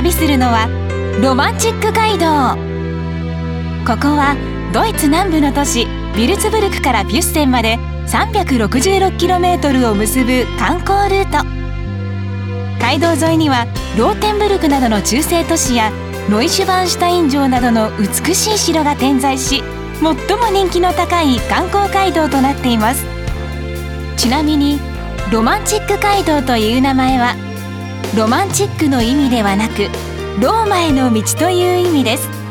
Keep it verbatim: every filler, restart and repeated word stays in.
旅するのはロマンチック街道。ここはドイツ南部の都市ヴィルツブルクからピュッセンまで さんびゃくろくじゅうろくキロメートル を結ぶ観光ルート。街道沿いにはローテンブルクなどの中世都市やノイシュバンシュタイン城などの美しい城が点在し、最も人気の高い観光街道となっています。ちなみにロマンチック街道という名前はロマンチックの意味ではなくローマへの道という意味です。